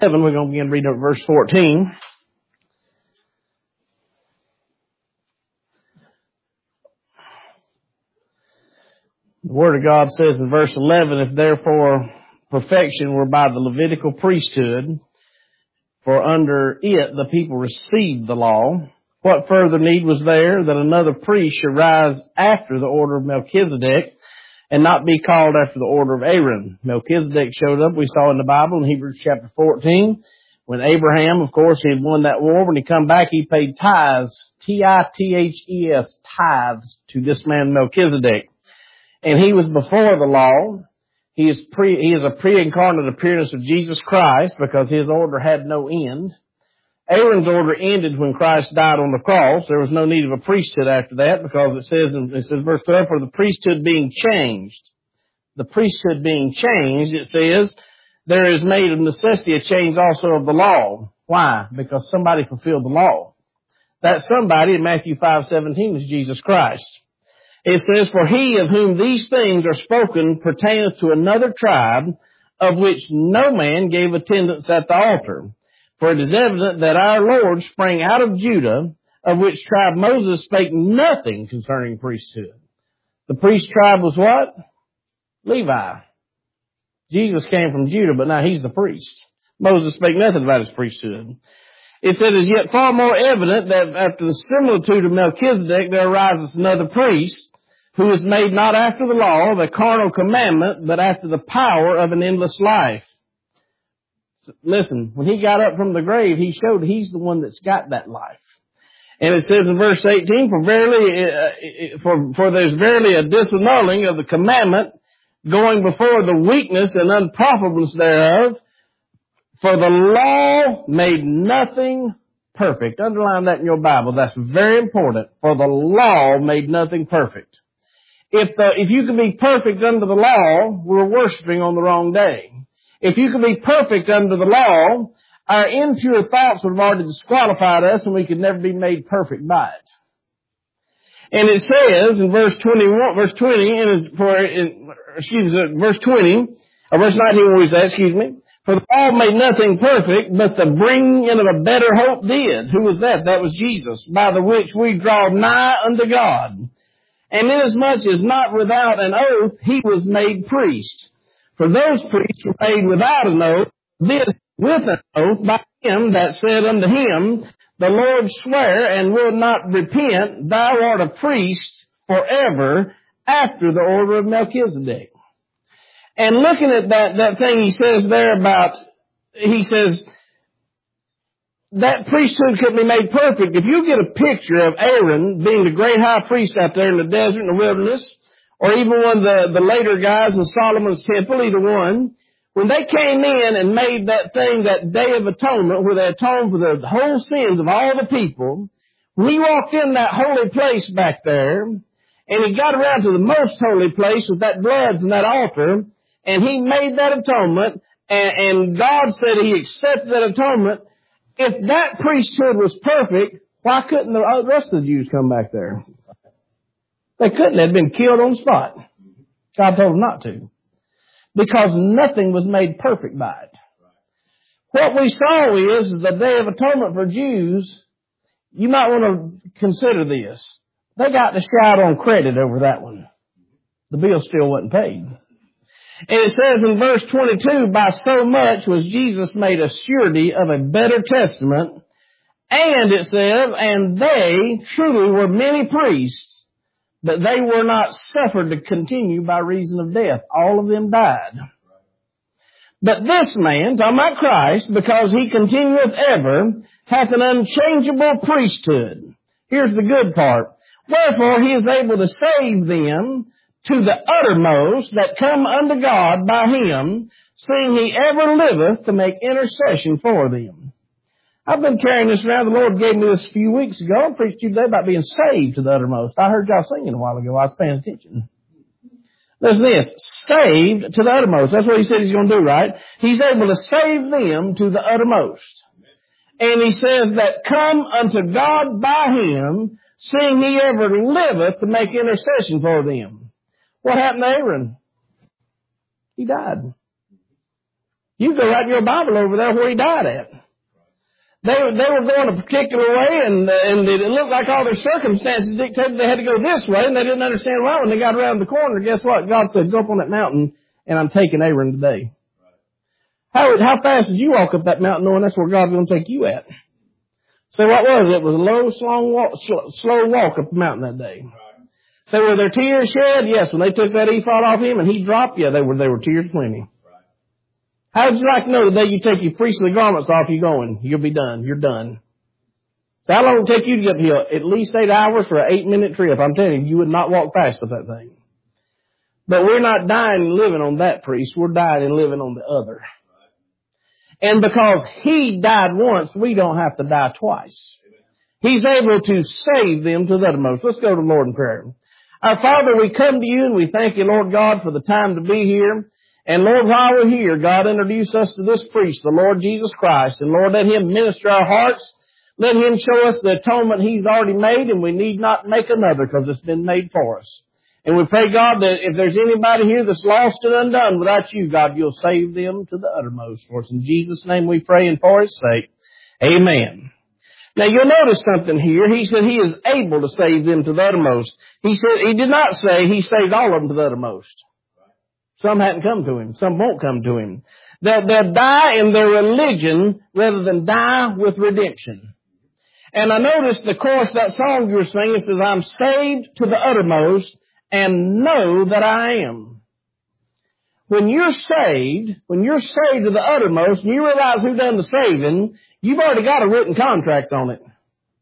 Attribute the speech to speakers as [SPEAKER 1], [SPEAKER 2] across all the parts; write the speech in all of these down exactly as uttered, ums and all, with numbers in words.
[SPEAKER 1] seven, we're going to begin reading at verse fourteen. The Word of God says in verse eleven, if therefore perfection were by the Levitical priesthood, for under it the people received the law, what further need was there that another priest should rise after the order of Melchizedek and not be called after the order of Aaron? Melchizedek showed up, we saw in the Bible in Hebrews chapter fourteen, when Abraham, of course, he had won that war. When he come back, he paid tithes, T I T H E S, tithes to this man Melchizedek. And he was before the law. He is pre, he is a pre-incarnate appearance of Jesus Christ because his order had no end. Aaron's order ended when Christ died on the cross. There was no need of a priesthood after that because it says in it says verse twelve, for the priesthood being changed. The priesthood being changed, it says, there is made of necessity a change also of the law. Why? Because somebody fulfilled the law. That somebody in Matthew five seventeen is Jesus Christ. It says, for he of whom these things are spoken pertaineth to another tribe, of which no man gave attendance at the altar. For it is evident that our Lord sprang out of Judah, of which tribe Moses spake nothing concerning priesthood. The priest tribe was what? Levi. Jesus came from Judah, but now he's the priest. Moses spake nothing about his priesthood. It said, it is yet far more evident that after the similitude of Melchizedek, there arises another priest, who is made not after the law, the carnal commandment, but after the power of an endless life. Listen, when he got up from the grave, he showed he's the one that's got that life. And it says in verse eighteen, for verily, uh, for, for there's verily a disannulling of the commandment, going before the weakness and unprofitableness thereof, for the law made nothing perfect. Underline that in your Bible. That's very important. For the law made nothing perfect. If the, if you can be perfect under the law, we're worshiping on the wrong day. If you can be perfect under the law, our impure thoughts would have already disqualified us and we could never be made perfect by it. And it says in verse twenty-one, verse twenty, and for, in, excuse me, verse twenty, or verse nineteen, we say, excuse me, for the law made nothing perfect, but the bringing in of a better hope did. Who was that? That was Jesus, by the which we draw nigh unto God. And inasmuch as not without an oath, he was made priest. For those priests were made without an oath, this with an oath by him that said unto him, the Lord swear and will not repent, thou art a priest forever after the order of Melchizedek. And looking at that, that thing he says there about, he says, that priesthood couldn't be made perfect. If you get a picture of Aaron being the great high priest out there in the desert, in the wilderness, or even one of the, the later guys in Solomon's temple, either one, when they came in and made that thing, that Day of Atonement, where they atoned for the whole sins of all the people, when he walked in that holy place back there, and he got around to the most holy place with that blood from that altar, and he made that atonement, and, and God said he accepted that atonement. If that priesthood was perfect, why couldn't the rest of the Jews come back there? They couldn't. They'd been killed on the spot. God told them not to. Because nothing was made perfect by it. What we saw is, is the Day of Atonement for Jews, you might want to consider this. They got to shout on credit over that one. The bill still wasn't paid. And it says in verse twenty-two, by so much was Jesus made a surety of a better testament. And it says, and they truly were many priests, but they were not suffered to continue by reason of death. All of them died. But this man, talking about Christ, because he continueth ever, hath an unchangeable priesthood. Here's the good part. Wherefore he is able to save them to the uttermost that come unto God by him, seeing he ever liveth to make intercession for them. I've been carrying this around. The Lord gave me this a few weeks ago. I preached to you today about being saved to the uttermost. I heard y'all singing a while ago. I was paying attention. Listen to this. Saved to the uttermost. That's what he said he's going to do, right? He's able to save them to the uttermost. And he says that come unto God by him, seeing he ever liveth to make intercession for them. What happened to Aaron? He died. You go write your Bible over there where he died at. They, they were going a particular way, and, and it looked like all their circumstances dictated they had to go this way, and they didn't understand why. When they got around the corner, guess what? God said, go up on that mountain, and I'm taking Aaron today. How, how fast did you walk up that mountain knowing that's where God's going to take you at? So what was it? It was a low, slow walk, slow, slow walk up the mountain that day. So were there tears shed? Yes. When they took that ephod off him and he dropped, yeah, they were, they were tears plenty. How would you like to know the day you take your priestly garments off, you're going? You'll be done. You're done. So how long will it take you to get up the hill? At least eight hours for an eight minute trip. I'm telling you, you would not walk past of that thing. But we're not dying and living on that priest. We're dying and living on the other. And because he died once, we don't have to die twice. He's able to save them to the uttermost. Let's go to the Lord in prayer. Our Father, we come to you and we thank you, Lord God, for the time to be here. And Lord, while we're here, God, introduce us to this priest, the Lord Jesus Christ. And Lord, let him minister our hearts. Let him show us the atonement he's already made, and we need not make another because it's been made for us. And we pray, God, that if there's anybody here that's lost and undone without you, God, you'll save them to the uttermost. For us in Jesus' name we pray and for his sake. Amen. Now you'll notice something here. He said he is able to save them to the uttermost. He said, he did not say he saved all of them to the uttermost. Some hadn't come to him. Some won't come to him. They'll, they'll die in their religion rather than die with redemption. And I noticed the chorus of that song you were singing says, I'm saved to the uttermost and know that I am. When you're saved, when you're saved to the uttermost and you realize who done the saving, you've already got a written contract on it.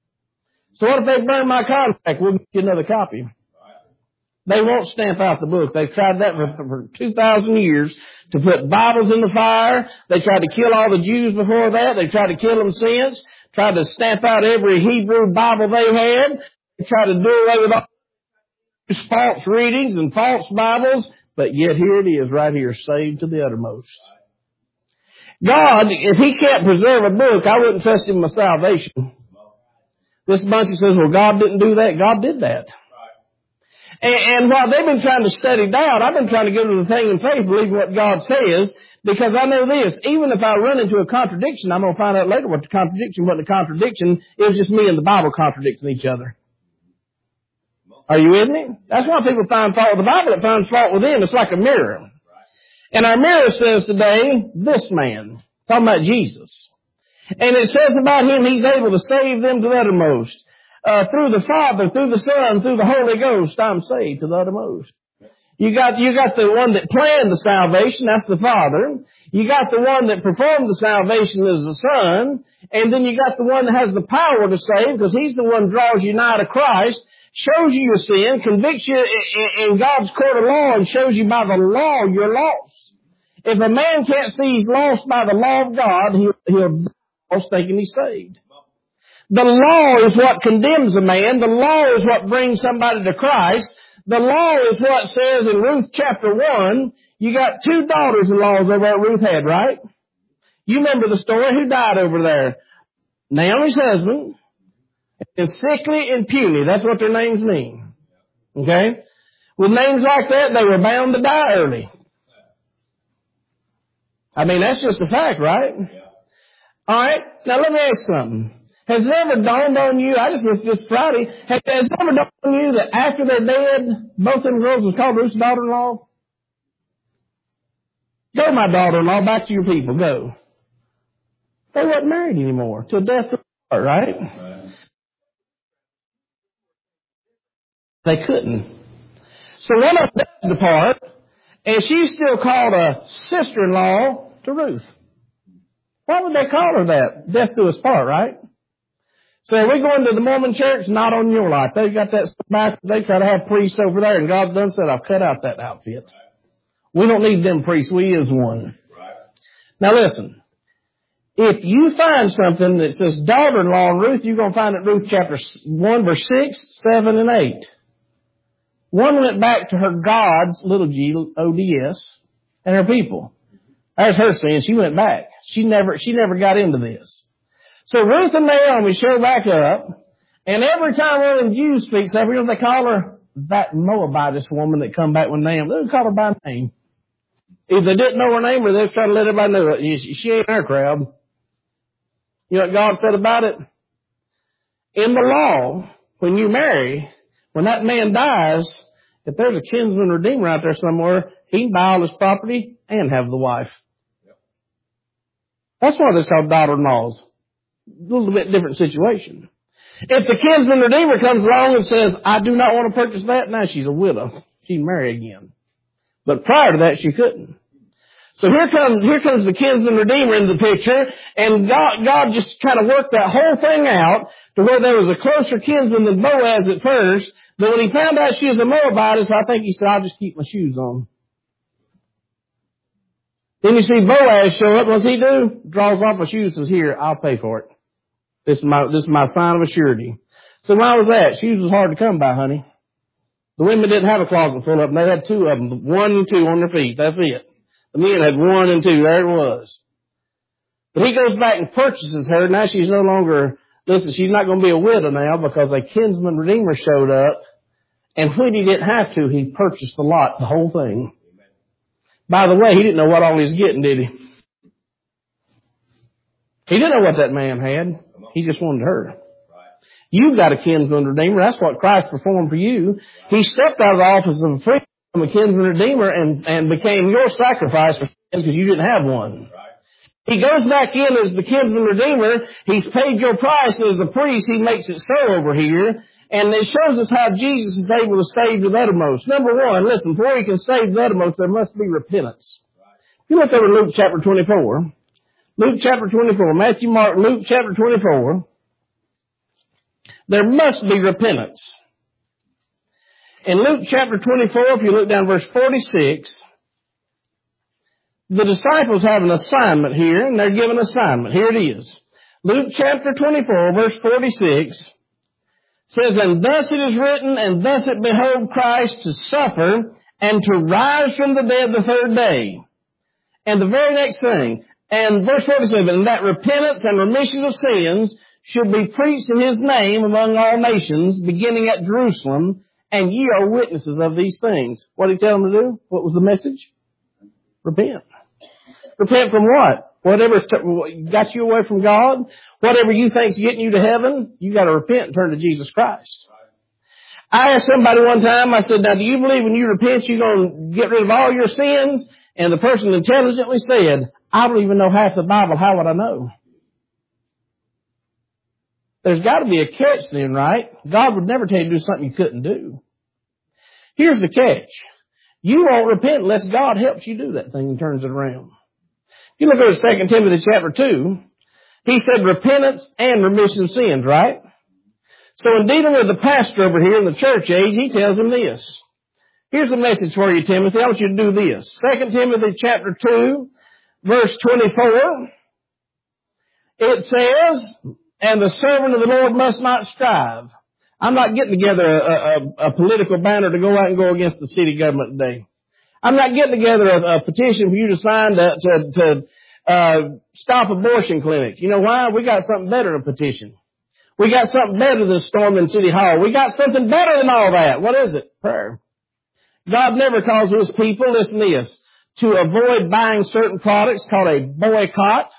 [SPEAKER 1] So what if they burn my contract? We'll get you another copy. They won't stamp out the book. They've tried that for, for two thousand years to put Bibles in the fire. They tried to kill all the Jews before that. They tried to kill them since. Tried to stamp out every Hebrew Bible they had. They tried to do away with all false readings and false Bibles. But yet here it is right here, saved to the uttermost. God, if he can't preserve a book, I wouldn't trust him with salvation. This bunch says, well, God didn't do that. God did that. And, and while they've been trying to study doubt, I've been trying to go to the thing in faith, believe what God says, because I know this, even if I run into a contradiction, I'm going to find out later what the contradiction wasn't a contradiction. It was just me and the Bible contradicting each other. Are you with me? That's why people find fault with the Bible. It finds fault with them. It's like a mirror. And our mirror says today, this man, talking about Jesus. And it says about him, he's able to save them to the uttermost. Uh, through the Father, through the Son, through the Holy Ghost, I'm saved to the uttermost. You got, you got the one that planned the salvation, that's the Father. You got the one that performed the salvation as the Son. And then you got the one that has the power to save, because he's the one that draws you nigh to Christ, shows you your sin, convicts you in God's court of law, and shows you by the law you're lost. If a man can't see he's lost by the law of God, he'll, he'll be lost thinking he's saved. The law is what condemns a man. The law is what brings somebody to Christ. The law is what says in Ruth chapter one, you got two daughters-in-law over there Ruth had, right? You remember the story. Who died over there? Naomi's husband. And sickly and puny. That's what their names mean. Okay? With names like that, they were bound to die early. I mean, that's just a fact, right? All right. Now let me ask something. Has it ever dawned on you, I just was this Friday, has, has it ever dawned on you that after they're dead, both them girls was called Ruth's daughter-in-law? Go, my daughter-in-law, back to your people, go. They weren't married anymore, till death was apart, right? right? They couldn't. So one of them died apart, and she's still called a sister-in-law to Ruth. Why would they call her that? Death do us part, right? So are we going to the Mormon church? Not on your life. They've got that back. They try to have priests over there, and God done said, I've cut out that outfit. We don't need them priests. We is one. Right. Now listen. If you find something that says daughter-in-law in Ruth, you're going to find it in Ruth chapter one, verse six, seven, and eight. One went back to her gods, little g, O D S, and her people. That's her sin. She went back. She never, she never got into this. So Ruth and Naomi show back up, and every time one of them Jews speaks up, you know what they call her? That Moabitess woman that come back with Naomi. They don't call her by name. If they didn't know her name, or they were trying to let everybody know it. She ain't our crowd. You know what God said about it? In the law, when you marry, when that man dies, if there's a kinsman redeemer out there somewhere, he can buy all his property and have the wife. That's why they're called daughter-in-laws. A little bit different situation. If the kinsman redeemer comes along and says, I do not want to purchase that, now she's a widow. She can marry again. But prior to that, she couldn't. So here comes, here comes the kinsman redeemer in the picture, and God, God just kind of worked that whole thing out to where there was a closer kinsman than Boaz at first, but when he found out she was a Moabitess, I think he said, I'll just keep my shoes on. Then you see Boaz show up. What's he do? Draws off his shoes and says, here, I'll pay for it. This is my, this is my sign of a surety. So why was that? Shoes was hard to come by, honey. The women didn't have a closet full of them. They had two of them, one and two on their feet. That's it. The men had one and two. There it was. But he goes back and purchases her. Now she's no longer, listen, she's not going to be a widow now because a kinsman redeemer showed up. And when he didn't have to, he purchased the lot, the whole thing. By the way, he didn't know what all he was getting, did he? He didn't know what that man had. He just wanted her. You've got a kinsman redeemer. That's what Christ performed for you. He stepped out of the office of a priest, a kinsman redeemer, and, and became your sacrifice for sins because you didn't have one. He goes back in as the kinsman redeemer. He's paid your price, and as a priest, he makes it so over here. And it shows us how Jesus is able to save to the uttermost. Number one, listen, before he can save to the uttermost, there must be repentance. If you look over Luke chapter twenty-four, Luke chapter twenty-four, Matthew, Mark, Luke chapter twenty-four, there must be repentance. In Luke chapter twenty-four, if you look down verse forty-six, the disciples have an assignment here, and they're given an assignment. Here it is. Luke chapter twenty-four, verse forty-six, says, and thus it is written, and thus it behoved Christ to suffer and to rise from the dead the third day. And the very next thing, and verse forty-seven, and that repentance and remission of sins should be preached in his name among all nations, beginning at Jerusalem, and ye are witnesses of these things. What did he tell them to do? What was the message? Repent. Repent from what? Whatever's t- got you away from God, whatever you think's getting you to heaven, you got to repent and turn to Jesus Christ. I asked somebody one time, I said, now do you believe when you repent you're going to get rid of all your sins? And the person intelligently said, I don't even know half the Bible. How would I know? There's got to be a catch then, right? God would never tell you to do something you couldn't do. Here's the catch. You won't repent unless God helps you do that thing and turns it around. If you look at Second Timothy chapter two, he said repentance and remission of sins, right? So in dealing with the pastor over here in the church age, he tells him this. Here's a message for you, Timothy. I want you to do this. Second Timothy chapter two, verse twenty-four. It says, and the servant of the Lord must not strive. I'm not getting together a, a, a political banner to go out and go against the city government today. I'm not getting together a, a petition for you to sign to, to, to uh, stop abortion clinics. You know why? We got something better than a petition. We got something better than storming City Hall. We got something better than all that. What is it? Prayer. God never calls his people, listen to this, to avoid buying certain products called a boycott.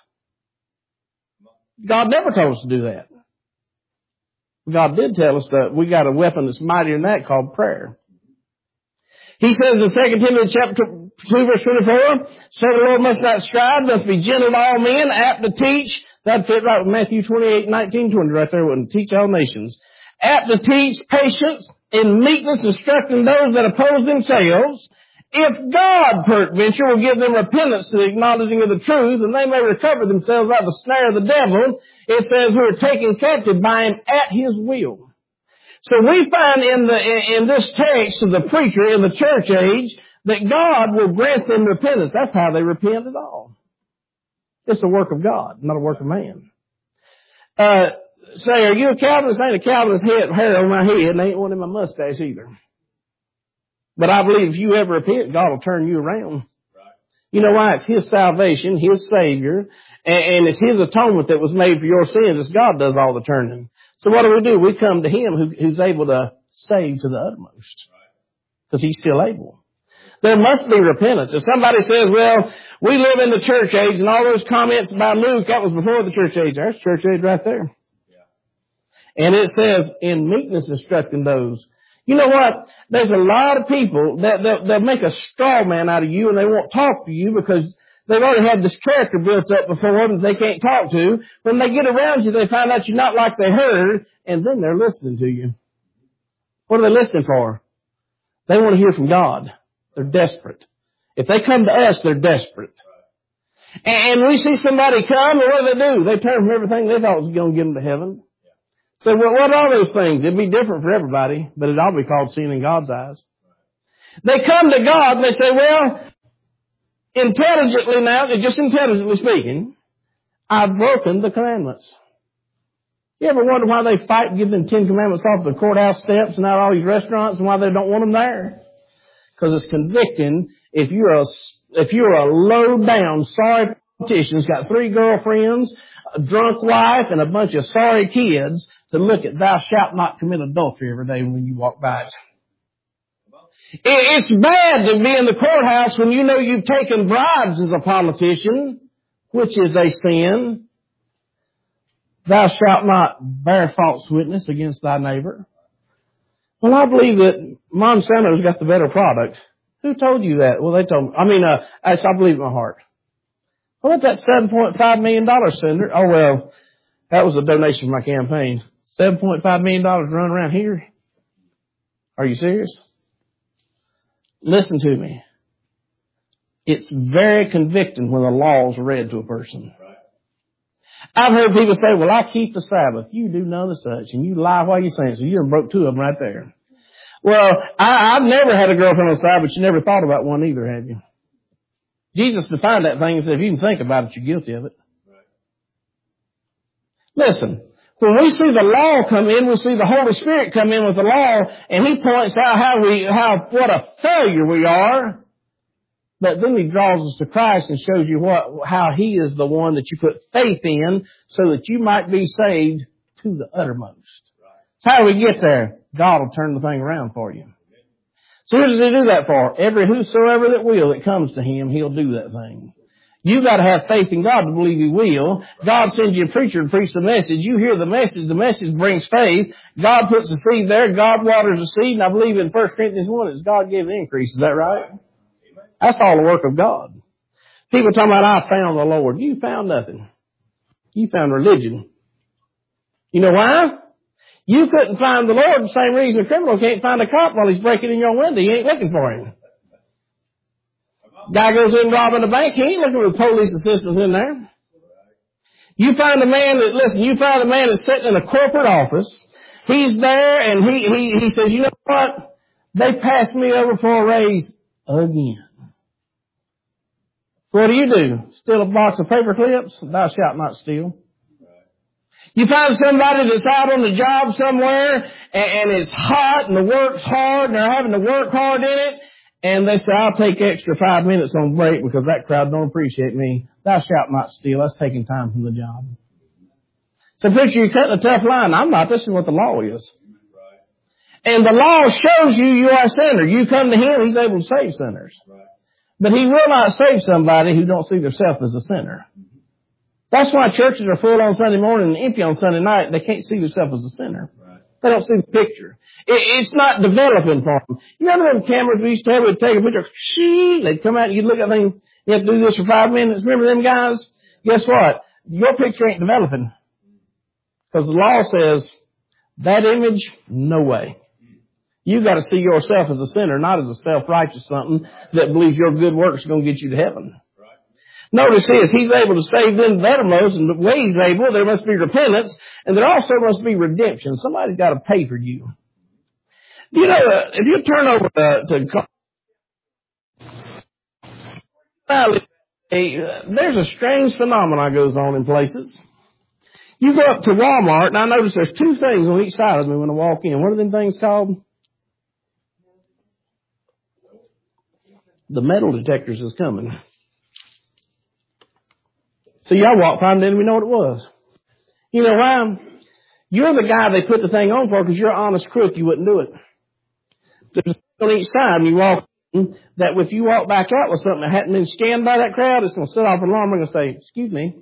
[SPEAKER 1] God never told us to do that. God did tell us that we got a weapon that's mightier than that called prayer. He says in Second Timothy chapter two, verse twenty-four, so the Lord must not strive, must be gentle to all men, apt to teach. That'd fit right with Matthew twenty-eight, nineteen, twenty right there, wouldn't teach all nations. Apt to teach, patience, in meekness, instructing those that oppose themselves. If God, peradventure, will give them repentance to the acknowledging of the truth, and they may recover themselves out of the snare of the devil, it says, who are taken captive by him at his will. So we find in the in this text of the preacher in the church age that God will grant them repentance. That's how they repent at all. It's a work of God, not a work of man. Uh, say, are you a Calvinist? Ain't a Calvinist head, hair on my head, and ain't one in my mustache either. But I believe if you ever repent, God will turn you around. Right. You know why? It's his salvation, his Savior, and, and it's his atonement that was made for your sins. It's God does all the turning. So what do we do? We come to him who, who's able to save to the uttermost. Because he's still able. There must be repentance. If somebody says, well, we live in the church age, and all those comments about Luke, that was before the church age. There's church age right there. And it says, in meekness instructing those. You know what? There's a lot of people that they'll, they'll make a straw man out of you, and they won't talk to you because they've already had this character built up before them that they can't talk to. When they get around you, they find out you're not like they heard, and then they're listening to you. What are they listening for? They want to hear from God. They're desperate. If they come to us, they're desperate. And we see somebody come, and what do they do? They turn from everything they thought was going to get them to heaven. So well, what are those things? It'd be different for everybody, but it'd all be called sin in God's eyes. They come to God and they say, well, intelligently now, just intelligently speaking, I've broken the commandments. You ever wonder why they fight and give them Ten Commandments off the courthouse steps and out all these restaurants and why they don't want them there? Because it's convicting if you're a, if you're a low down, sorry politician who's got three girlfriends, a drunk wife, and a bunch of sorry kids to look at thou shalt not commit adultery every day when you walk by it. It's bad to be in the courthouse when you know you've taken bribes as a politician, which is a sin. Thou shalt not bear false witness against thy neighbor. Well, I believe that Monsanto's got the better product. Who told you that? Well, they told me. I mean, uh, I, I believe in my heart. What about that seven point five million dollars, Senator? Oh, well, that was a donation for my campaign. seven point five million dollars run around here? Are you serious? Listen to me. It's very convicting when the law is read to a person. I've heard people say, well, I keep the Sabbath. You do none of such. And you lie while you're saying so. You done broke two of them right there. Well, I, I've never had a girlfriend on the side, but you never thought about one either, have you? Jesus defined that thing and said, if you can think about it, you're guilty of it. Listen, when we see the law come in, we see the Holy Spirit come in with the law, and He points out how we, how, what a failure we are. But then He draws us to Christ and shows you what, how He is the one that you put faith in so that you might be saved to the uttermost. So how do we get there? God will turn the thing around for you. So who does He do that for? Every whosoever that will that comes to Him, He'll do that thing. You've got to have faith in God to believe He will. God sends you a preacher to preach the message. You hear the message. The message brings faith. God puts the seed there. God waters the seed. And I believe in First Corinthians one, it's God gave the increase. Is that right? That's all the work of God. People talking about, I found the Lord. You found nothing. You found religion. You know why? You couldn't find the Lord the same reason a criminal can't find a cop while he's breaking in your window. You ain't looking for him. Guy goes in robbing a bank. He ain't looking for the police assistants in there. You find a man that, listen, you find a man that's sitting in a corporate office. He's there and he, he, he says, you know what? They passed me over for a raise again. So what do you do? Steal a box of paper clips? Thou shalt not steal. You find somebody that's out on the job somewhere and, and it's hot and the work's hard and they're having to work hard in it. And they say, I'll take extra five minutes on break because that crowd don't appreciate me. Thou shalt not steal. That's taking time from the job. So preacher, you're cutting a tough line. I'm not. This is what the law is. And the law shows you you are a sinner. You come to Him, He's able to save sinners. But He will not save somebody who don't see themselves as a sinner. That's why churches are full on Sunday morning and empty on Sunday night. They can't see themselves as a sinner. They don't see the picture. It, it's not developing for them. You remember them cameras we used to have? We'd take a picture. Shee, they'd come out and you'd look at them. You have to do this for five minutes. Remember them guys? Guess what? Your picture ain't developing. Because the law says, that image, no way. You've got to see yourself as a sinner, not as a self-righteous something that believes your good works are going to get you to heaven. Notice this, He's able to save them the uttermost, and the way He's able, there must be repentance, and there also must be redemption. Somebody's got to pay for you. You know, uh, if you turn over uh, to Valley, uh, there's a strange phenomenon that goes on in places. You go up to Walmart, and I notice there's two things on each side of me when I walk in. What are them things called? The metal detectors is coming. So y'all walked by and didn't even know what it was. You know why? You're the guy they put the thing on for because you're an honest crook. You wouldn't do it. There's on each side and you walk that if you walk back out with something that hadn't been scanned by that crowd, it's going to set off an alarm and say, excuse me.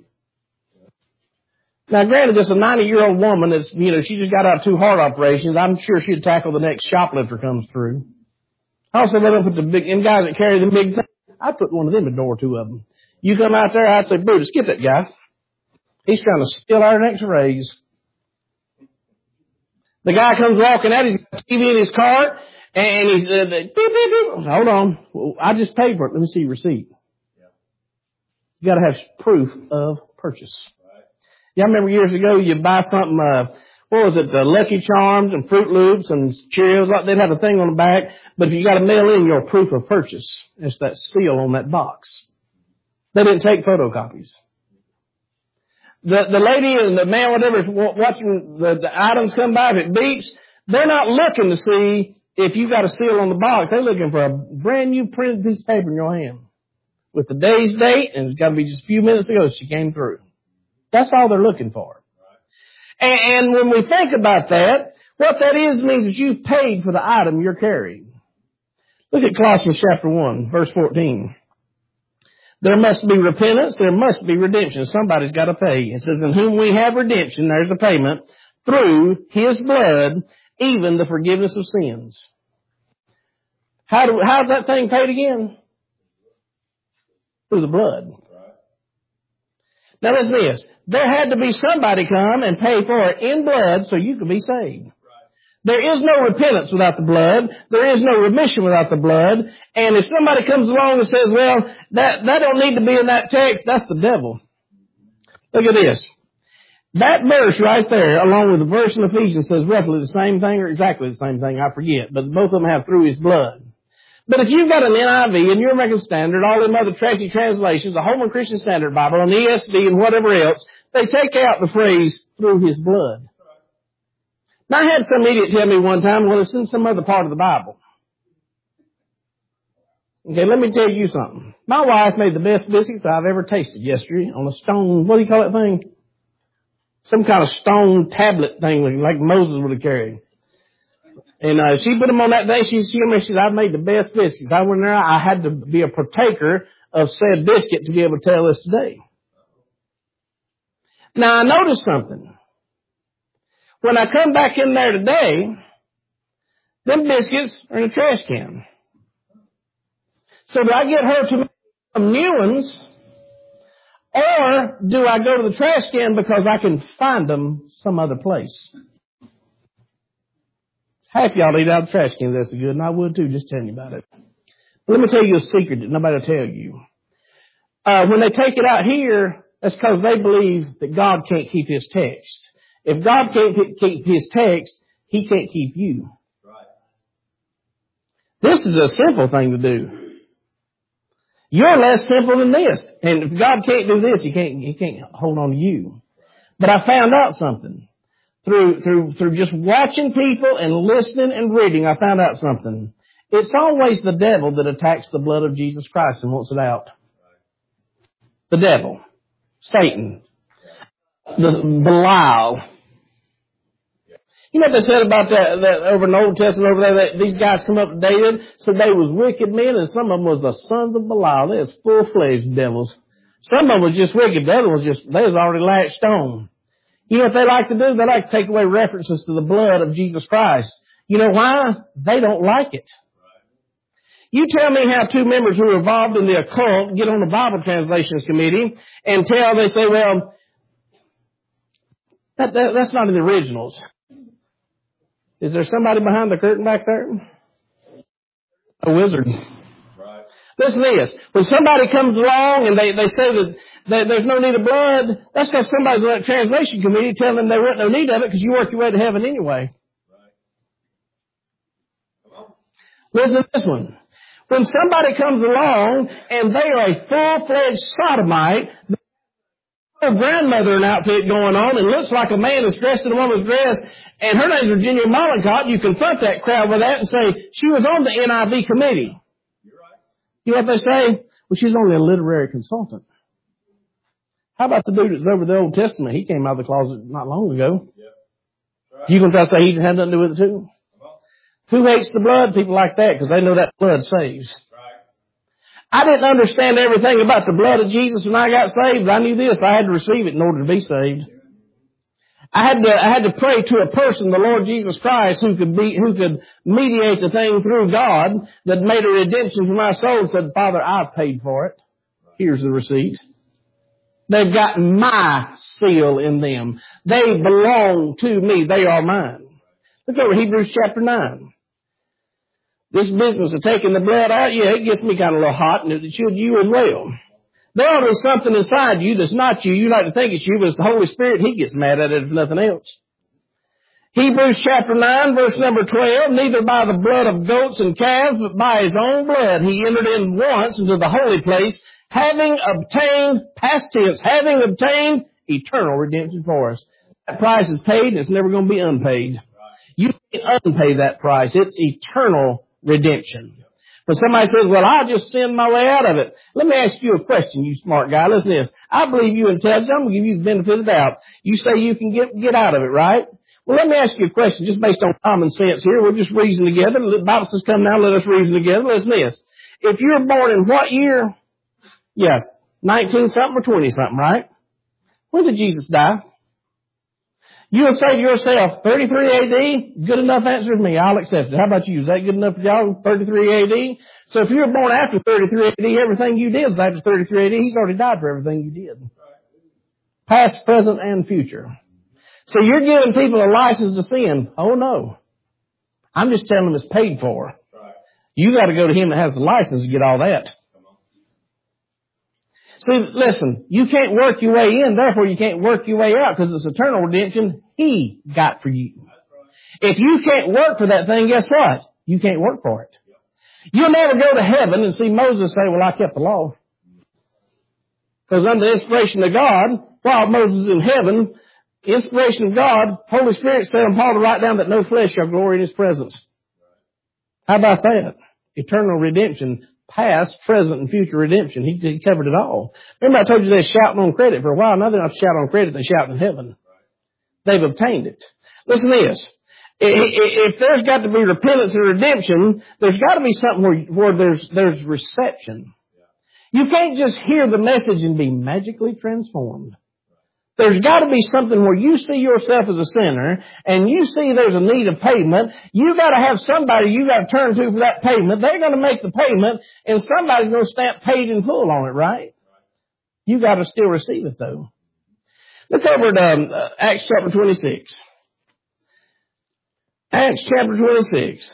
[SPEAKER 1] Now, granted, this is a ninety-year-old woman that's, you know, she just got out of two heart operations. I'm sure she'd tackle the next shoplifter comes through. I also let them put the big, them guys that carry the big thing, I'd put one of them in the door, two of them. You come out there, I'd say, Brutus, get that guy. He's trying to steal our next raise. The guy comes walking out, he's got T V in his car, and he said, beep, beep, beep. Hold on. Well, I just paid for it. Let me see your receipt. You got to have proof of purchase. Yeah, I remember years ago, you'd buy something, uh, what was it, the Lucky Charms and Fruit Loops and Cheerios, like they'd have a thing on the back, but if you got to mail in your proof of purchase, it's that seal on that box. They didn't take photocopies. The, the lady and the man, whatever, is watching the, the items come by, if it beeps, they're not looking to see if you got a seal on the box. They're looking for a brand new printed piece of paper in your hand with the day's date, and it's got to be just a few minutes ago she came through. That's all they're looking for. And, and when we think about that, what that is means that you've paid for the item you're carrying. Look at Colossians chapter one, verse fourteen. There must be repentance, there must be redemption. Somebody's got to pay. It says, in whom we have redemption, there's the payment, through His blood, even the forgiveness of sins. How do, how's that thing paid again? Through the blood. Now listen to this. There had to be somebody come and pay for it in blood so you could be saved. There is no repentance without the blood. There is no remission without the blood. And if somebody comes along and says, well, that, that don't need to be in that text, that's the devil. Look at this. That verse right there, along with the verse in Ephesians, says roughly the same thing or exactly the same thing, I forget. But both of them have through His blood. But if you've got an N I V and your American Standard, all them other trashy translations, the Holman Christian Standard Bible, an E S V and whatever else, they take out the phrase, through His blood. Now I had some idiot tell me one time, well, it's in some other part of the Bible. Okay, let me tell you something. My wife made the best biscuits I've ever tasted yesterday on a stone, what do you call that thing? Some kind of stone tablet thing like Moses would have carried. And uh, she put them on that day. She, she, she said, I've made the best biscuits. I went there. I had to be a partaker of said biscuit to be able to tell this today. Now, I noticed something. When I come back in there today, them biscuits are in a trash can. So do I get her to make some new ones, or do I go to the trash can because I can find them some other place? Half y'all eat out of trash cans, that's good, and I would too, just telling you about it. But let me tell you a secret that nobody will tell you. Uh, when they take it out here, that's because they believe that God can't keep His text. If God can't keep His text, He can't keep you. Right. This is a simple thing to do. You're less simple than this. And if God can't do this, He can't, He can't hold on to you. But I found out something. Through, through, through just watching people and listening and reading, I found out something. It's always the devil that attacks the blood of Jesus Christ and wants it out. The devil. Satan. The Belial. You know what they said about that, that over in the Old Testament over there, that these guys come up to David, said they was wicked men, and some of them was the sons of Belial. They was full-fledged devils. Some of them was just wicked. The other was just, they was already latched on. You know what they like to do? They like to take away references to the blood of Jesus Christ. You know why? They don't like it. You tell me how two members who are involved in the occult get on the Bible translations committee and tell, they say, well, that, that, that's not in the originals. Is there somebody behind the curtain back there? A wizard. Right. Listen to this. When somebody comes along and they, they say that, that there's no need of blood, that's because somebody's on that translation committee telling them there wasn't no need of it because you work your way to heaven anyway. Right. Listen to this one. When somebody comes along and they are a full-fledged sodomite, a grandmother in outfit going on and looks like a man that's dressed in a woman's dress, and her name's Virginia Mollenkott, you confront that crowd with that and say, she was on the N I V committee. You're right. You know what they say? Well, she's only a literary consultant. How about the dude that's over the Old Testament? He came out of the closet not long ago. Yeah. Right. You can try to say he had nothing to do with it too? Who hates the blood? People like that, because they know that blood saves. I didn't understand everything about the blood of Jesus when I got saved. I knew this. I had to receive it in order to be saved. I had to, I had to pray to a person, the Lord Jesus Christ, who could be, who could mediate the thing through God that made a redemption for my soul and said, Father, I've paid for it. Here's the receipt. They've got my seal in them. They belong to me. They are mine. Look over Hebrews chapter nine. This business of taking the blood out, yeah, it gets me kind of a little hot, and it should you as well. There ought to be something inside you that's not you. You like to think it's you, but it's the Holy Spirit. He gets mad at it if nothing else. Hebrews chapter nine, verse number twelve, neither by the blood of goats and calves, but by his own blood he entered in once into the holy place, having obtained, past tense, having obtained eternal redemption for us. That price is paid, and it's never going to be unpaid. You can't unpay that price. It's eternal redemption. When somebody says, well, I'll just send my way out of it. Let me ask you a question, you smart guy. Listen to this. I believe you intelligent. I'm going to give you the benefit of the doubt. You say you can get, get out of it, right? Well, let me ask you a question just based on common sense here. We'll just reason together. The Bible says, come now, let us reason together. Listen to this. If you're born in what year? Yeah, nineteen something or twenty something, right? When did Jesus die? You'll say to yourself, thirty-three A D, good enough answer to me. I'll accept it. How about you? Is that good enough for y'all? thirty-three A D? So if you were born after thirty-three A D, everything you did was after thirty-three A D. He's already died for everything you did. Past, present, and future. So you're giving people a license to sin. Oh no. I'm just telling them it's paid for. You got to go to him that has the license to get all that. See, listen, you can't work your way in, therefore you can't work your way out, because it's eternal redemption he got for you. If you can't work for that thing, guess what? You can't work for it. You'll never go to heaven and see Moses say, well, I kept the law. Because under the inspiration of God, while Moses was in heaven, the inspiration of God, Holy Spirit said on Paul to write down that no flesh shall glory in his presence. How about that? Eternal redemption. Past, present, and future redemption. He, he covered it all. Remember I told you they're shouting on credit for a while. Now they're not shouting on credit, they're shouting in heaven. They've obtained it. Listen to this. If, if there's got to be repentance and redemption, there's got to be something where, where there's, there's reception. You can't just hear the message and be magically transformed. There's got to be something where you see yourself as a sinner and you see there's a need of payment. You got to have somebody you got to turn to for that payment. They're going to make the payment and somebody's going to stamp paid in full on it, right? You got to still receive it though. Look over at um, uh, Acts chapter twenty-six. Acts chapter twenty-six.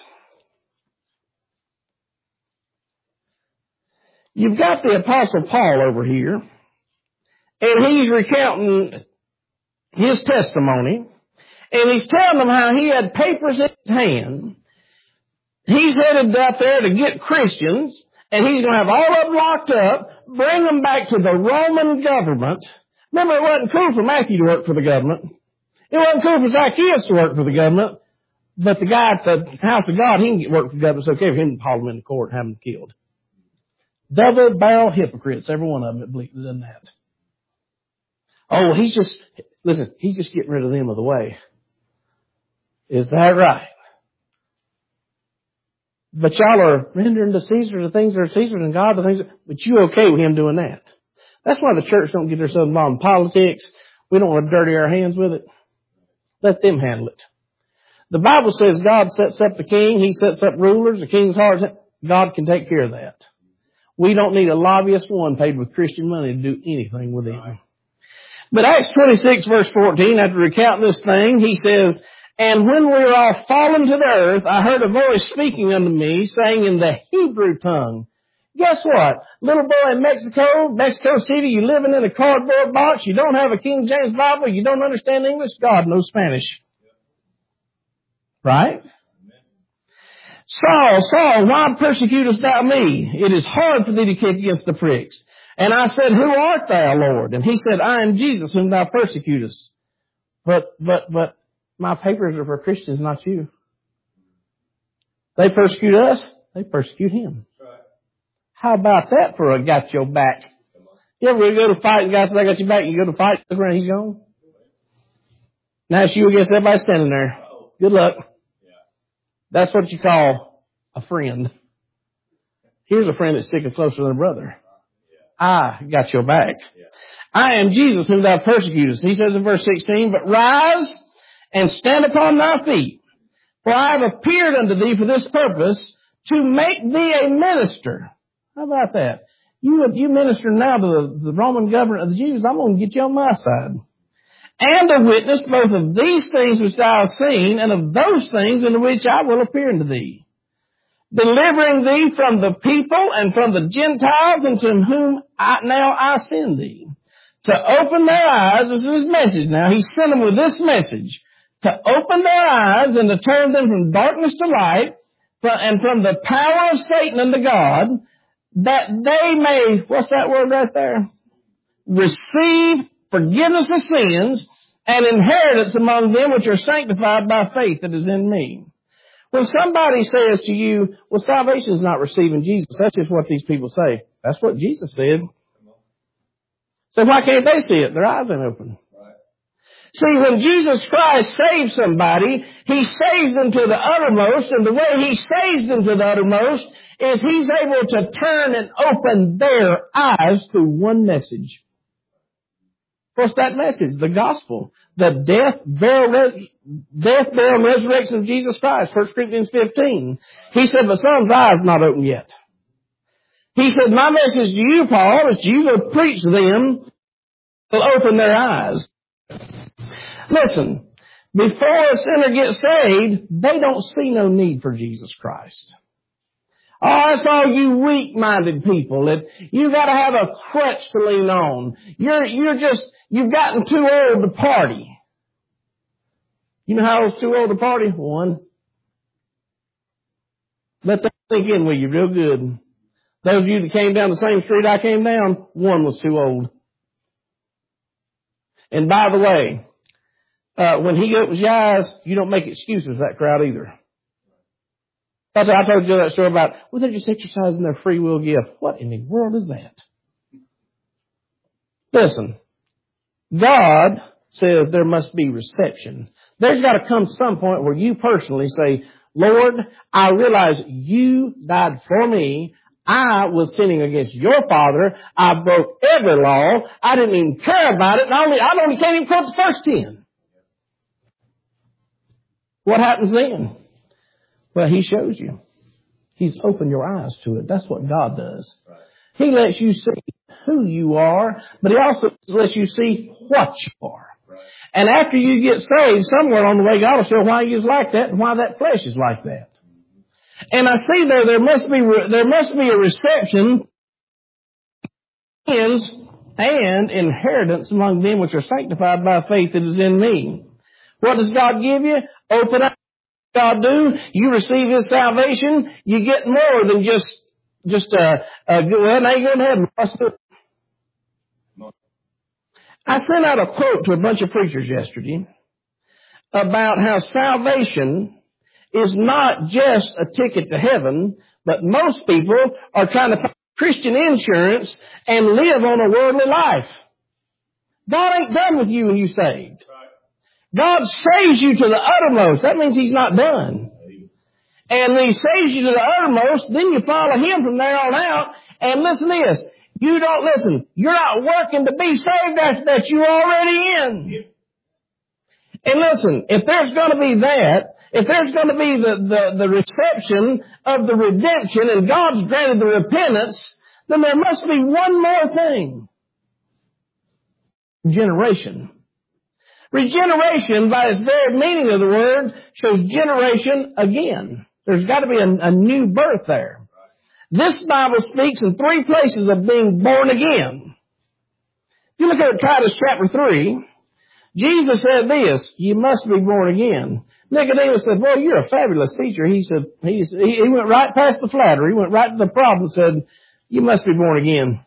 [SPEAKER 1] You've got the Apostle Paul over here. And he's recounting his testimony. And he's telling them how he had papers in his hand. He's headed out there to get Christians. And he's going to have all of them locked up. Bring them back to the Roman government. Remember, it wasn't cool for Matthew to work for the government. It wasn't cool for Zacchaeus to work for the government. But the guy at the house of God, he can get work for the government. It's okay for him to haul them into court and have them killed. Double-barrel hypocrites, every one of them that believes in that. Oh, he's just, listen, he's just getting rid of them of the way. Is that right? But y'all are rendering to Caesar the things that are Caesar and God the things that, but you okay with him doing that? That's why the church don't get themselves involved in politics. We don't want to dirty our hands with it. Let them handle it. The Bible says God sets up the king. He sets up rulers. The king's heart. God can take care of that. We don't need a lobbyist one paid with Christian money to do anything with him. But Acts twenty-six verse fourteen, after recounting this thing, he says, and when we were all fallen to the earth, I heard a voice speaking unto me, saying in the Hebrew tongue, guess what? Little boy in Mexico, Mexico City, you living in a cardboard box, you don't have a King James Bible, you don't understand English, God knows Spanish. Right? Saul, Saul, why persecutest thou me? It is hard for thee to kick against the pricks. And I said, who art thou, Lord? And he said, I am Jesus whom thou persecutest. But, but, but my papers are for Christians, not you. They persecute us, they persecute him. How about that for a got your back? You ever go to fight and guy said, I got your back, you go to fight, look around, he's gone? Now it's you against everybody standing there. Good luck. That's what you call a friend. Here's a friend that's sticking closer than a brother. I got your back. I am Jesus whom thou persecutest. He says in verse sixteen, but rise and stand upon thy feet. For I have appeared unto thee for this purpose, to make thee a minister. How about that? You, you minister now to the, the Roman government of the Jews. I'm going to get you on my side. And a witness both of these things which thou hast seen, and of those things in which I will appear unto thee, delivering thee from the people and from the Gentiles, unto whom I, now I send thee, to open their eyes. This is his message now. He sent them with this message, to open their eyes and to turn them from darkness to light, and from the power of Satan unto God, that they may, what's that word right there? Receive forgiveness of sins and inheritance among them which are sanctified by faith that is in me. When somebody says to you, well, salvation is not receiving Jesus, that's just what these people say. That's what Jesus said. So why can't they see it? Their eyes aren't open. See, when Jesus Christ saves somebody, He saves them to the uttermost, and the way He saves them to the uttermost is He's able to turn and open their eyes through one message. What's that message? The gospel. The death, burial, death, burial, and resurrection of Jesus Christ. First Corinthians fifteen. He said, the son's eyes not open yet. He said, my message to you, Paul, is you go preach to them, will open their eyes. Listen, before a sinner gets saved, they don't see no need for Jesus Christ. Oh, that's all you weak-minded people. That you got to have a crutch to lean on. You're you're just you've gotten too old to party. You know how old's too old to party? One. Let that sink in with you real good. Those of you that came down the same street I came down, one was too old. And by the way, uh, when he opens your eyes, you don't make excuses for that crowd either. That's why I told you that story about, well, they're just exercising their free will gift. What in the world is that? Listen, God says there must be reception. There's got to come some point where you personally say, Lord, I realize you died for me. I was sinning against your Father. I broke every law. I didn't even care about it. And I only, I only can't even quote the first ten. What happens then? Well, He shows you. He's opened your eyes to it. That's what God does. Right. He lets you see who you are, but He also lets you see what you are. Right. And after you get saved, somewhere on the way, God will show why you're like that and why that flesh is like that. And I see there, there must be, there must be a reception and inheritance among them which are sanctified by faith that is in me. What does God give you? Open up. God do? You receive His salvation, you get more than just, just, uh, uh well, now you're going to heaven. I sent out a quote to a bunch of preachers yesterday about how salvation is not just a ticket to heaven, but most people are trying to pay Christian insurance and live on a worldly life. God ain't done with you when you saved. God saves you to the uttermost. That means He's not done. And when He saves you to the uttermost, then you follow Him from there on out. And listen to this. You don't listen. You're not working to be saved after that. You're already in. And listen, if there's going to be that, if there's going to be the, the, the reception of the redemption and God's granted the repentance, then there must be one more thing. Generation. Regeneration, by its very meaning of the word, shows generation again. There's got to be a, a new birth there. This Bible speaks in three places of being born again. If you look at Titus chapter three, Jesus said this, you must be born again. Nicodemus said, boy, you're a fabulous teacher. He said, he, he went right past the flattery. He went right to the problem and said, you must be born again.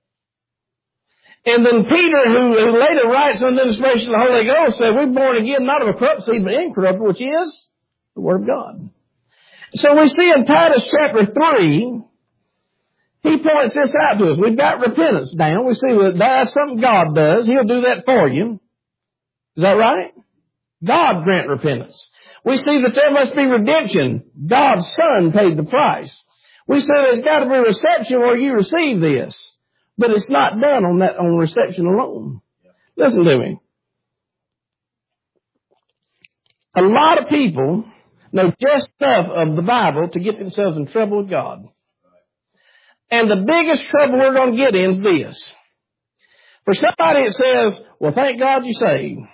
[SPEAKER 1] And then Peter, who, who later writes on the inspiration of the Holy Ghost, said, we're born again not of a corrupt seed, but incorruptible, which is the Word of God. So we see in Titus chapter three, he points this out to us. We've got repentance down. We see that that's something God does. He'll do that for you. Is that right? God grant repentance. We see that there must be redemption. God's Son paid the price. We say there's got to be reception where you receive this. But it's not done on that, on reception alone. Listen to me. A lot of people know just enough of the Bible to get themselves in trouble with God. And the biggest trouble we're going to get in is this. For somebody that says, well, thank God you're saved. Is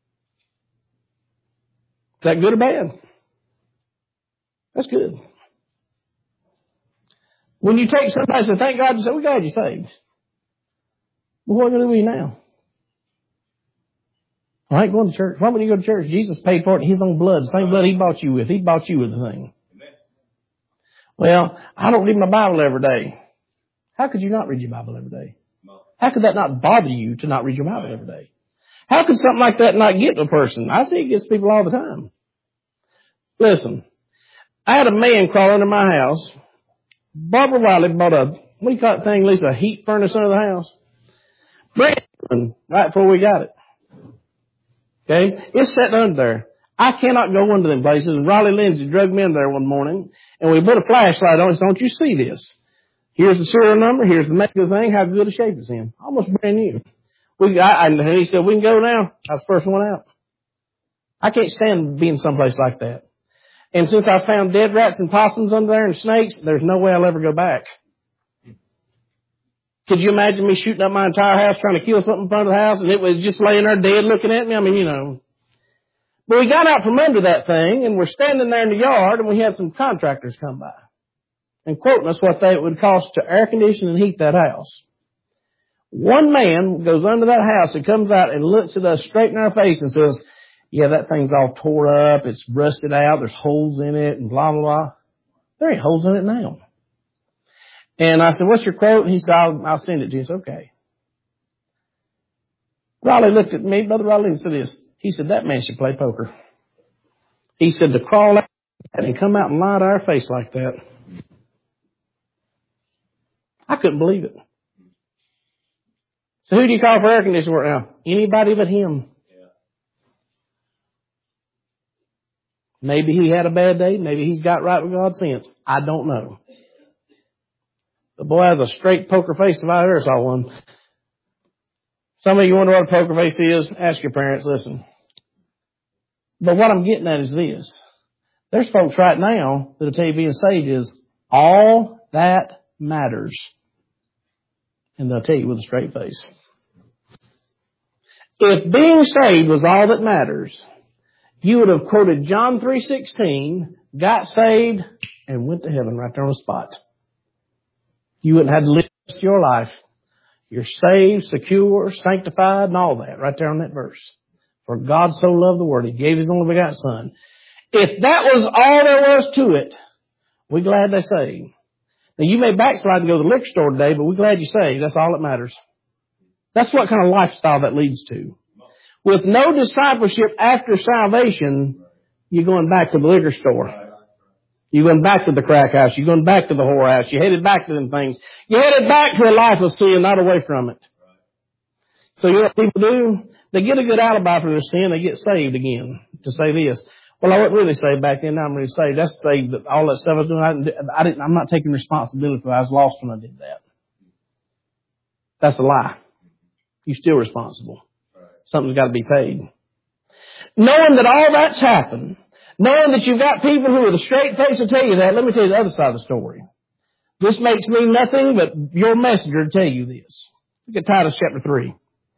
[SPEAKER 1] that good or bad? That's good. When you take somebody and say, thank God you're saved, we're glad you're saved. Well, what are we going to do with you now? I ain't going to church. Why would you go to church? Jesus paid for it in His own blood. The same blood He bought you with. He bought you with the thing. Well, I don't read my Bible every day. How could you not read your Bible every day? How could that not bother you to not read your Bible every day? How could something like that not get to a person? I see it gets people all the time. Listen, I had a man crawl under my house. Barbara Wiley bought a, what do you call that thing, Lisa, a heat furnace under the house? Brand right before we got it. Okay? It's sitting under there. I cannot go into them places. And Raleigh Lindsay drugged me in there one morning, and we put a flashlight on it. So don't you see this? Here's the serial number. Here's the make of the thing. How good a shape it's in. Almost brand new. We, I, and he said, we can go now. I was the first one out. I can't stand being someplace like that. And since I found dead rats and possums under there and snakes, there's no way I'll ever go back. Could you imagine me shooting up my entire house trying to kill something in front of the house and it was just laying there dead looking at me? I mean, you know. But we got out from under that thing and we're standing there in the yard and we had some contractors come by and quoting us what they would cost to air condition and heat that house. One man goes under that house and comes out and looks at us straight in our face and says, yeah, that thing's all tore up. It's rusted out. There's holes in it and blah, blah, blah. There ain't holes in it now. And I said, what's your quote? And he said, I'll, I'll send it to you. It's okay. Raleigh looked at me, Brother Raleigh, and said this. He said, that man should play poker. He said, to crawl out and come out and lie to our face like that. I couldn't believe it. So who do you call for air conditioning work now? Anybody but him. Maybe he had a bad day. Maybe he's got right with God since. I don't know. The boy has a straight poker face if I ever saw one. Some of you wonder what a poker face is. Ask your parents. Listen. But what I'm getting at is this. There's folks right now that'll tell you being saved is all that matters. And they'll tell you with a straight face. If being saved was all that matters, you would have quoted John three sixteen, got saved, and went to heaven right there on the spot. You wouldn't have to live the rest of your life. You're saved, secure, sanctified, and all that right there on that verse. For God so loved the world, He gave His only begotten Son. If that was all there was to it, we're glad they're saved. Now you may backslide and go to the liquor store today, but we're glad you're saved. That's all that matters. That's what kind of lifestyle that leads to. With no discipleship after salvation, you're going back to the liquor store. You're going back to the crack house. You're going back to the whore house. You're headed back to them things. You're headed back to a life of sin, not away from it. So you know what people do? They get a good alibi for their sin. They get saved again to say this. Well, I wasn't really saved back then. Now I'm really saved. That's to say that all that stuff I was doing, I didn't, I didn't, I'm not taking responsibility for that. I was lost when I did that. That's a lie. You're still responsible. Something's got to be paid. Knowing that all that's happened, knowing that you've got people who with a straight face will tell you that, let me tell you the other side of the story. This makes me nothing but your messenger to tell you this. Look at Titus chapter three.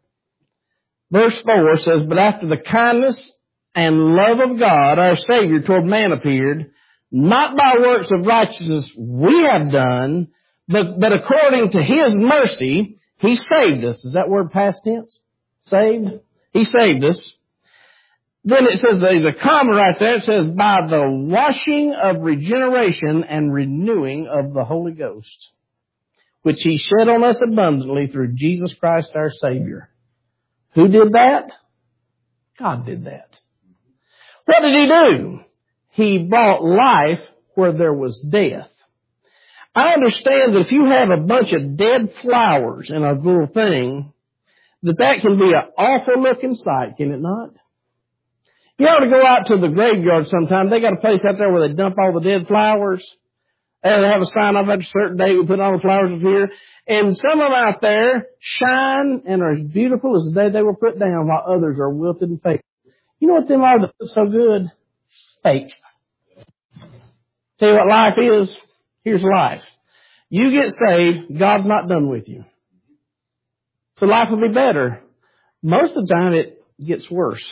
[SPEAKER 1] Verse four says, but after the kindness and love of God, our Savior toward man appeared, not by works of righteousness we have done, but, but according to His mercy, He saved us. Is that word past tense? Saved? He saved us. Then it says, there's a comma right there. It says, by the washing of regeneration and renewing of the Holy Ghost, which He shed on us abundantly through Jesus Christ our Savior. Who did that? God did that. What did He do? He brought life where there was death. I understand that if you have a bunch of dead flowers in a little thing, that that can be an awful looking sight, can it not? You ought to go out to the graveyard sometime. They got a place out there where they dump all the dead flowers. And they have a sign off at a certain day. We put all the flowers up here. And some of them out there shine and are as beautiful as the day they were put down, while others are wilted and fake. You know what them are that look so good? Fake. Tell you what life is? Here's life. You get saved, God's not done with you. So life will be better. Most of the time it gets worse.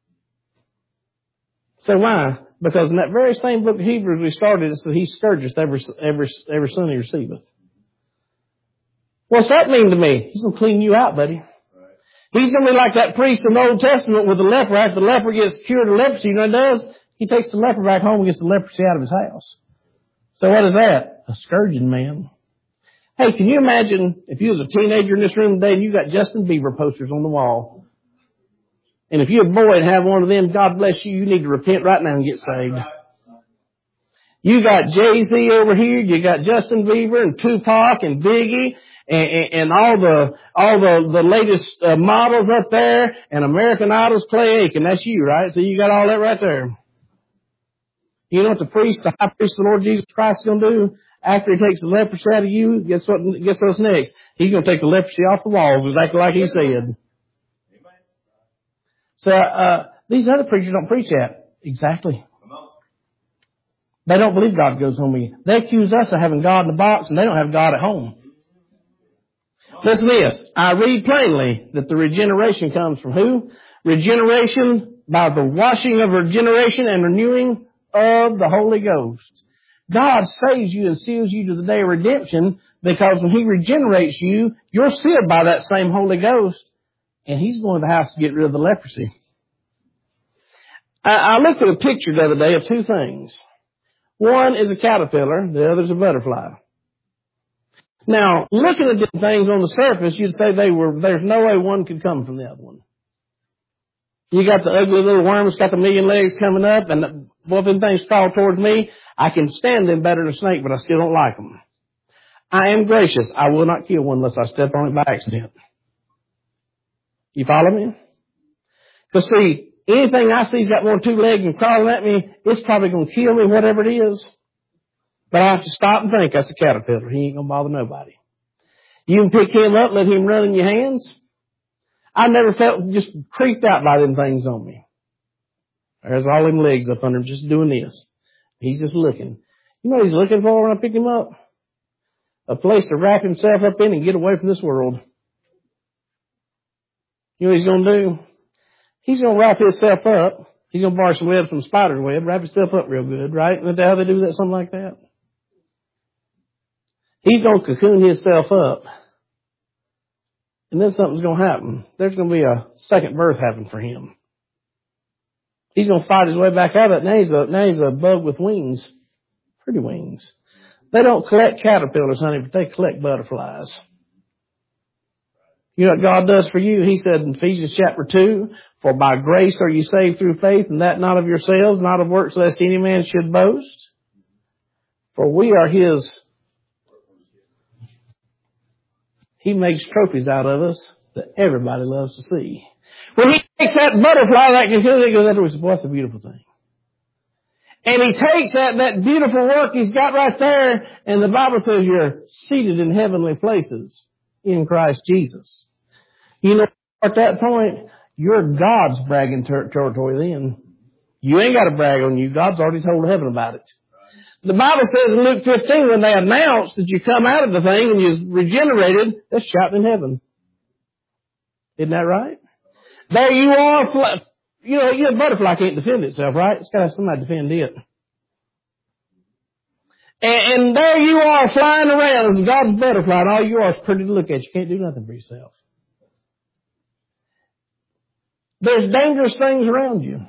[SPEAKER 1] So why? Because in that very same book of Hebrews we started, it said he scourgeth every, every, every son he receiveth. What's that mean to me? He's going to clean you out, buddy. He's going to be like that priest in the Old Testament with the leper. After the leper gets cured of leprosy, you know what he does? He takes the leper back home and gets the leprosy out of his house. So what is that? A scourging man. Hey, can you imagine if you was a teenager in this room today and you got Justin Bieber posters on the wall? And if you're a boy and have one of them, God bless you, you need to repent right now and get saved. You got Jay-Z over here, you got Justin Bieber and Tupac and Biggie and, and, and all the all the, the latest uh, models up there, and American Idol's Clay Aiken. That's you, right? So you got all that right there. You know what the priest, the high priest of the Lord Jesus Christ is going to do? After he takes the leprosy out of you, guess what, guess what's next? He's going to take the leprosy off the walls, exactly like he said. So, uh, these other preachers don't preach that. Exactly. They don't believe God goes home with you. They accuse us of having God in the box, and they don't have God at home. Listen to this. I read plainly that the regeneration comes from who? Regeneration by the washing of regeneration and renewing of the Holy Ghost. God saves you and seals you to the day of redemption, because when He regenerates you, you're sealed by that same Holy Ghost, and He's going to the house to get rid of the leprosy. I, I looked at a picture the other day of two things. One is a caterpillar, the other is a butterfly. Now, looking at the things on the surface, you'd say they were, there's no way one could come from the other one. You got the ugly little worm that's got the million legs coming up, and both them things crawl towards me. I can stand them better than a snake, but I still don't like them. I am gracious. I will not kill one unless I step on it by accident. You follow me? Because see, anything I see's got more than two legs and crawling at me, it's probably going to kill me, whatever it is. But I have to stop and think, that's a caterpillar. He ain't going to bother nobody. You can pick him up, let him run in your hands. I never felt just creeped out by them things on me. There's all them legs up under him just doing this. He's just looking. You know what he's looking for when I pick him up? A place to wrap himself up in and get away from this world. You know what he's going to do? He's going to wrap himself up. He's going to borrow some web from spider's web, wrap himself up real good, right? Isn't that how they do that, something like that? He's going to cocoon himself up. And then something's going to happen. There's going to be a second birth happen for him. He's going to fight his way back out of it. Now he's a, now he's a bug with wings. Pretty wings. They don't collect caterpillars, honey, but they collect butterflies. You know what God does for you? He said in Ephesians chapter two, for by grace are you saved through faith, and that not of yourselves, not of works, lest any man should boast. For we are His. He makes trophies out of us that everybody loves to see. When He takes that butterfly, that cocoon, He goes after us, boy, that's a beautiful thing. And He takes that, that beautiful work He's got right there, and the Bible says you're seated in heavenly places in Christ Jesus. You know, at that point, you're God's bragging ter- territory then. You ain't got to brag on you. God's already told heaven about it. The Bible says in Luke fifteen, when they announce that you come out of the thing and you're regenerated, they're shouting in heaven. Isn't that right? There you are. Fl- you know, your butterfly can't defend itself, right? It's got to have somebody defend it. And, and there you are flying around as God's butterfly, and all you are is pretty to look at. You can't do nothing for yourself. There's dangerous things around you.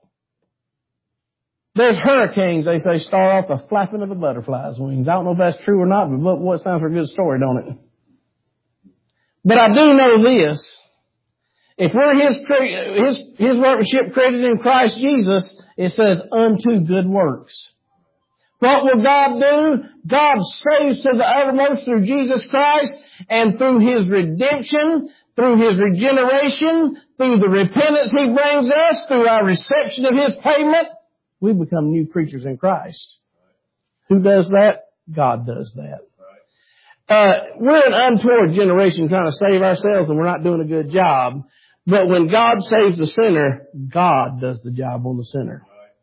[SPEAKER 1] There's hurricanes, they say, start off the flapping of a butterfly's wings. I don't know if that's true or not, but what sounds like a good story, don't it? But I do know this. If we're His, His, His workmanship created in Christ Jesus, it says, unto good works. What will God do? God saves to the uttermost through Jesus Christ, and through His redemption, through His regeneration, through the repentance He brings us, through our reception of His payment, we become new creatures in Christ. Who does that? God does that. Uh, we're an untoward generation trying to save ourselves, and we're not doing a good job. But when God saves the sinner, God does the job on the sinner.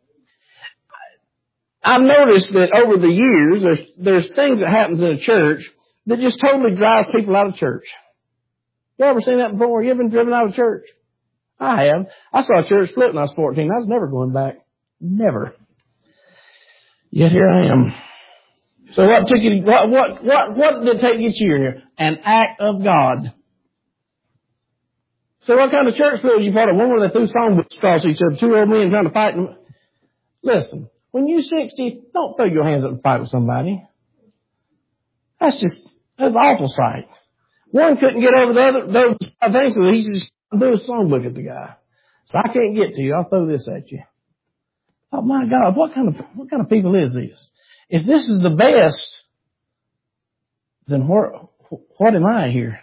[SPEAKER 1] I've noticed that over the years, there's, there's things that happens in a church that just totally drives people out of church. You ever seen that before? You ever been driven out of church? I have. I saw a church split when I was fourteen. I was never going back. Never. Yet here I am. So what took you, what, what, what, what did it take you to get you here? An act of God. So what kind of church split was you part of? One where they threw songbooks across each other, two old men trying to fight them. Listen, when you're sixty, don't throw your hands up and fight with somebody. That's just, that's an awful sight. One couldn't get over the other, those things, so he just threw a songbook at the guy. So I can't get to you, I'll throw this at you. Oh my God, what kind of, what kind of people is this? If this is the best, then where, what am I here?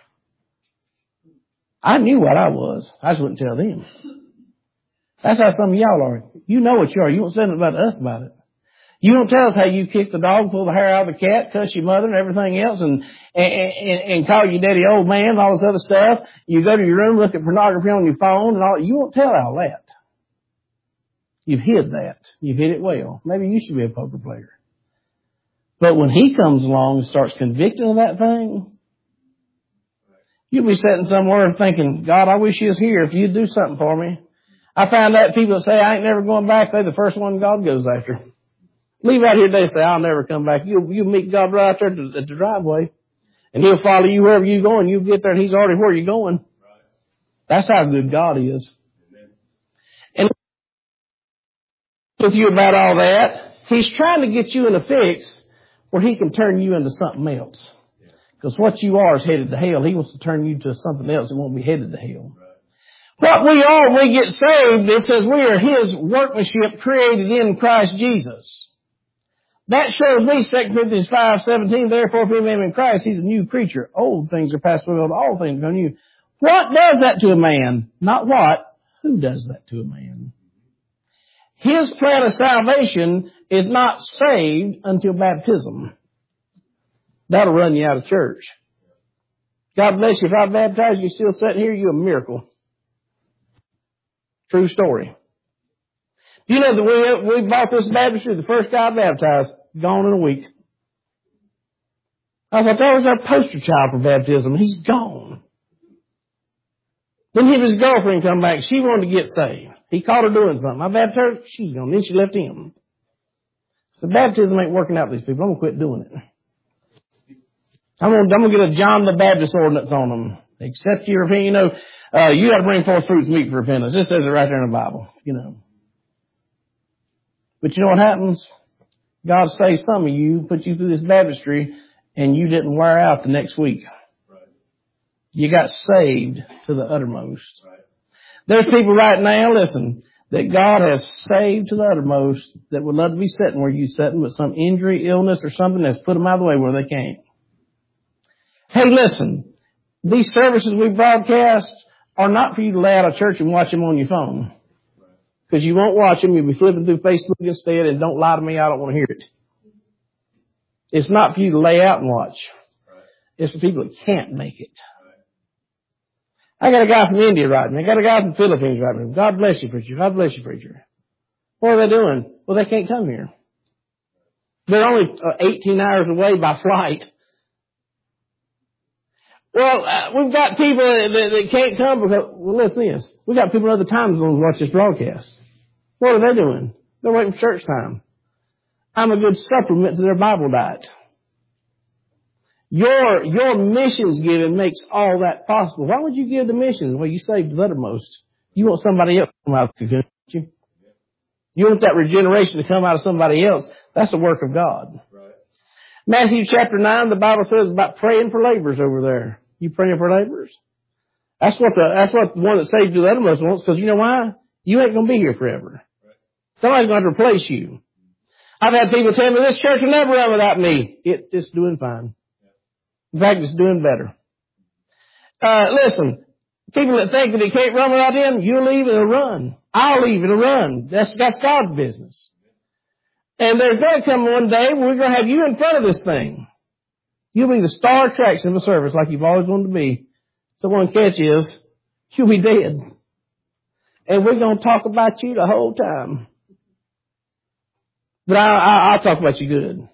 [SPEAKER 1] I knew what I was. I just wouldn't tell them. That's how some of y'all are. You know what you are. You won't say nothing about us about it. You don't tell us how you kick the dog, pull the hair out of the cat, cuss your mother and everything else, and, and, and, and call your daddy old man and all this other stuff. You go to your room, look at pornography on your phone and all. You won't tell all that. You've hid that. You've hid it well. Maybe you should be a poker player. But when He comes along and starts convicting of that thing, you'll be sitting somewhere thinking, God, I wish you was here if you'd do something for me. I found out people that say, I ain't never going back, they're the first one God goes after. Leave out here today and say, I'll never come back. You'll, you'll meet God right out there at the, at the driveway. And He'll follow you wherever you're going. You'll get there and He's already where you're going. That's how good God is. And with you about all that, He's trying to get you in a fix where He can turn you into something else. Because what you are is headed to hell. He wants to turn you to something else that won't be headed to hell. What we are when we get saved, it says we are His workmanship created in Christ Jesus. That shows me Second Corinthians five seventeen, therefore if any man in Christ, he's a new creature. Old things are passed away, all things are new. What does that to a man? Not what. Who does that to a man? His plan of salvation is not saved until baptism. That'll run you out of church. God bless you. If I baptize you, still sitting here, you're a miracle. True story. Do you know that we, we bought this baptistry, the first guy baptized, gone in a week. I thought that was our poster child for baptism. He's gone. Then him and his girlfriend come back. She wanted to get saved. He caught her doing something. I baptized her. She's gone. Then she left him. So baptism ain't working out for these people. I'm going to quit doing it. I'm going, to, I'm going to get a John the Baptist ordinance on them. Accept your opinion. You know, uh, you got to bring forth fruits meet for repentance. This says it right there in the Bible, you know. But you know what happens? God saves some of you, put you through this baptistry, and you didn't wear out the next week. Right. You got saved to the uttermost. Right. There's people right now, listen, that God has saved to the uttermost that would love to be sitting where you're sitting with some injury, illness, or something that's put them out of the way where they can't. Hey, listen, these services we broadcast are not for you to lay out of church and watch them on your phone. Because you won't watch them. You'll be flipping through Facebook instead, and don't lie to me. I don't want to hear it. It's not for you to lay out and watch. It's for people that can't make it. I got a guy from India writing me. I got a guy from the Philippines writing me. God bless you, preacher. God bless you, preacher. What are they doing? Well, they can't come here. They're only eighteen hours away by flight. Well, uh, we've got people that, that can't come because, well, listen to this. We've got people in other time zones to watch this broadcast. What are they doing? They're waiting for church time. I'm a good supplement to their Bible diet. Your, your missions giving makes all that possible. Why would you give the missions? Well, you saved the uttermost. You want somebody else to come out of the community. You want that regeneration to come out of somebody else. That's the work of God. Right. Matthew chapter nine, the Bible says about praying for laborers over there. You praying for laborers? That's what the, that's what the one that saved you the uttermost wants, because you know why? You ain't going to be here forever. Right. Somebody's going to replace you. I've had people tell me this church will never run without me. It, it's doing fine. In fact, it's doing better. Uh, listen, People that think that he can't run without him, you leave, it'll run. I'll leave, it'll run. That's, that's God's business. And there's going to come one day where we're going to have you in front of this thing. You'll be the star attraction of the service like you've always wanted to be. So one catch is, you'll be dead. And we're going to talk about you the whole time. But I, I, I'll talk about you good.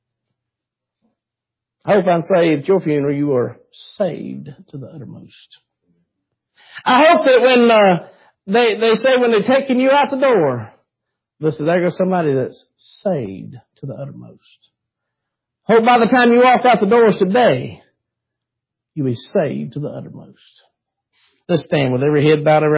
[SPEAKER 1] I hope I'm saved at your funeral. You are saved to the uttermost. I hope that when uh, they they say when they're taking you out the door, listen, there goes somebody that's saved to the uttermost. Hope by the time you walk out the doors today, you'll be saved to the uttermost. Let's stand with every head bowed around.